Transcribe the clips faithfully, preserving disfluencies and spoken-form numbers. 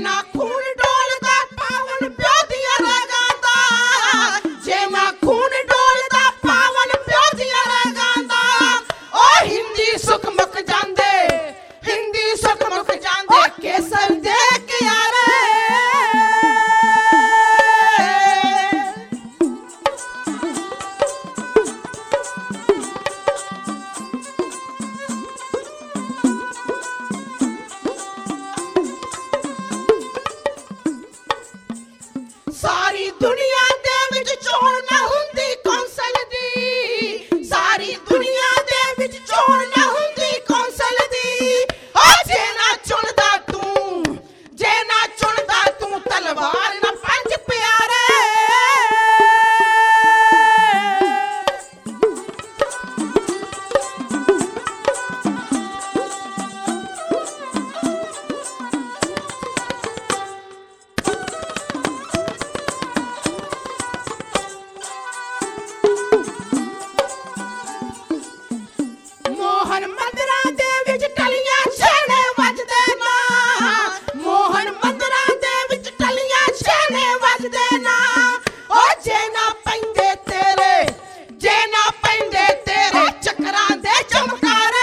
ਨਾ ਖੂਨ ਡੋਲਦਾ ਪਾਵਨ ਪਿਓ ਦੀਆਂ ਰਗਾਂ ਦਾ, ਜੇ ਨਾ ਖੂਨ ਡੋਲਦਾ ਪਾਵਨ ਪਿਓ ਦੀਆਂ ਰਗਾਂ ਦਾ। ਉਹ ਹਿੰਦੀ ਸੁੱਖ ਮੁੱਕ ਜਾਂਦੇ, ਹਿੰਦੀ ਸੁੱਖ ਮੁੱਕ ਜਾਂਦੇ ਕੇਸਰ ਦੇ ਕਿਆਰੇ। ਸਾਰੀ ਦੁਨੀਆ ਦੇ ਵਿੱਚ ਚੋਣ ਨਾ ਹੁੰਦੀ ਕੌਂਸਲ ਦੀ, ਸਾਰੀ ਦੁਨੀਆ ਦੇ ਵਿੱਚ ਚੋਣ ਨਾ ਹੁੰਦੀ ਕੌਂਸਲ ਦੀ। ਓ ਜੇ ਨਾ ਚੁਣਦਾ ਤੂੰ, ਜੇ ਨਾ ਚੁਣਦਾ ਤੂੰ ਤਲਵਾਰ ਨਾ ਪੰਜ ਪਿਆਰੇ। ਮੋਹਨ ਮੰਦਰਾਂ ਦੇ ਵਿੱਚ ਟਲੀਆਂ ਛੇਣੇ ਵੱਜਦੇ ਨਾ, ਮੋਹਨ ਮੰਦਰਾਂ ਦੇ ਵਿੱਚ ਟਲੀਆਂ ਛੇਣੇ ਵੱਜਦੇ ਨਾ। ਓ ਜੇ ਨਾ ਪੈਂਦੇ ਤੇਰੇ, ਜੇ ਨਾ ਪੈਂਦੇ ਤੇਰੇ ਚੱਕਰਾਂ ਦੇ ਚਮਕਾਰੇ।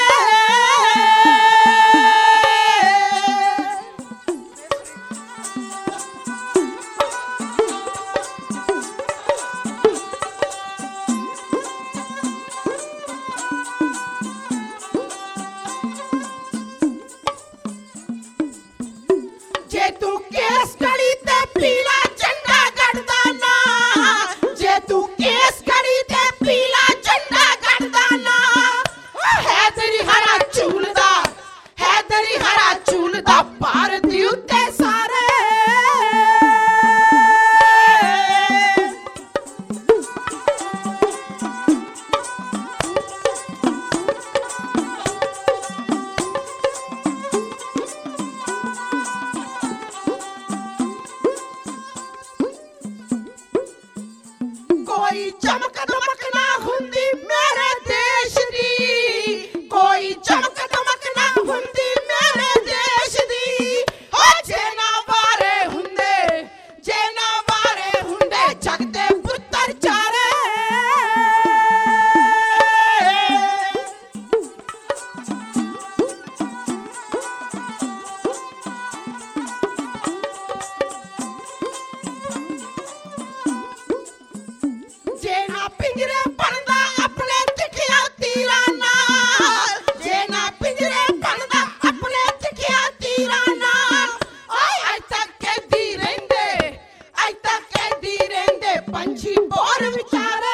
ਜੇ ਤੂੰ ਕੇਸ ਗੜੀ ਤੇ ਪੀਲਾ ਝੰਡਾ ਗੱਡਦਾ ਨਾ, ਜੇ ਤੂੰ ਕੇਸ ਗੜੀ ਤੇ ਪੀਲਾ ਝੰਡਾ ਗੱਡਦਾ ਨਾ। ਓ ਹੈਦਰੀ ਹਰਾ ਝੂਲਦਾ, ਹੈਦਰੀ ਹਰਾ ਝੂਲਦਾ ਭਾਰਤੀ ਉੱਤੇ ਸਾਰੇ। ਕੋਈ ਚਮਕ ਦਮਕ ਨਾ ਹੁੰਦੀ ਮੇਰੇ ਦੇਸ਼ ਦੀ, ਕੋਈ ਚਮਕ ਦਮਕ ਨਾ ਹੁੰਦੀ ਮੇਰੇ ਦੇਸ਼ ਦੀ। ਓ ਜੇ ਨਾ ਵਾਰੇ ਹੁੰਦੇ, ਜੇ ਨਾ ਵਾਰੇ ਹੁੰਦੇ ਜਗ ਦੇ ਪੁੱਤਰ ਚਾਰੇ। ਜੇ ਨਾ ਪਿੰਜਰੇ ਬਣਦਾ ਆਪਣੇ ਤਿੱਖਿਆ ਤੀਰਾਂ ਨਾਲ, ਜੇ ਨਾ ਪਿੰਜਰੇ ਬਣਦਾ ਆਪਣੇ ਤਿੱਖਿਆ ਤੀਰਾਂ ਨਾਲ। ਓਏ ਅੱਜ ਤੱਕ ਕੈਦੀ ਰਹਿੰਦੇ, ਅੱਜ ਤੱਕ ਕੈਦੀ ਰਹਿੰਦੇ ਪੰਛੀ ਬੋਰ ਵਿਚਾਰੇ।